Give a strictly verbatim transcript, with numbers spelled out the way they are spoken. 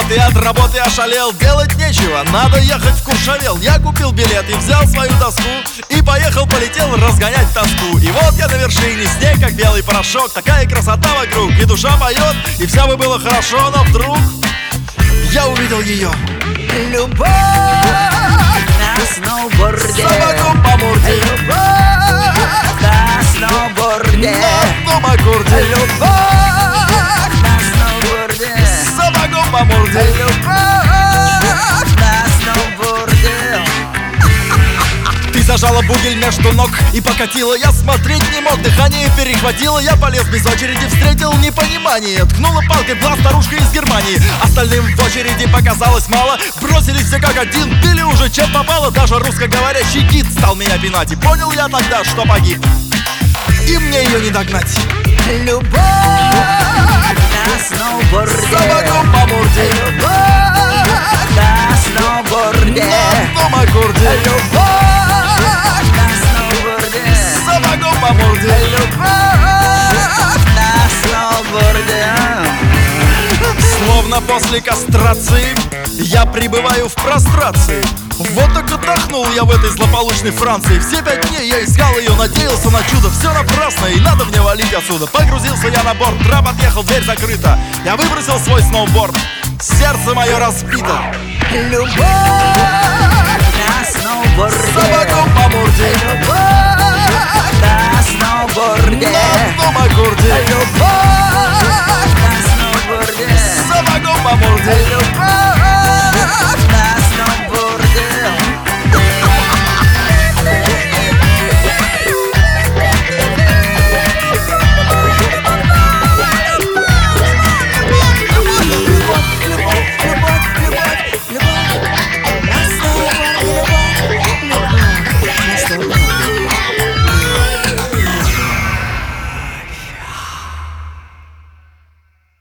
Вот и от работы ошалел, делать нечего, надо ехать в Куршавел. Я купил билет и взял свою доску, и поехал, полетел разгонять тоску. И вот я на вершине, снег как белый порошок, такая красота вокруг, и душа поет, и вся бы было хорошо. Но вдруг я увидел ее. Любовь на сноуборде, Собаку по морде, любовь на сноуборде, на том аккорде. любовь на сноуборде, Собаку по морде. любовь на сноуборде. Ты зажала бугель между ног и покатила. Я смотреть не мог, дыхание перехватило. Я полез без очереди, встретил непонимание. Ткнула палкой в глаз старушка из Германии. Остальным в очереди показалось мало. Бросились все как один, били уже чем попало. Даже русскоговорящий гид стал меня пинать. И понял я тогда, что погиб, и мне ее не догнать. Любовь на сноуборде, Собаку по морде, любовь на сноуборде, на том аккорде. любовь на сноуборде, Собаку по морде. любовь на сноуборде. Словно после кастрации я пребываю в прострации. Вот так отдохнул я в этой злополучной Франции. Все пять дней я искал ее, надеялся на чудо. Все напрасно, и надо мне валить отсюда. Погрузился я на борт, трап отъехал, дверь закрыта. Я выбросил свой сноуборд, сердце мое разбито. Любовь на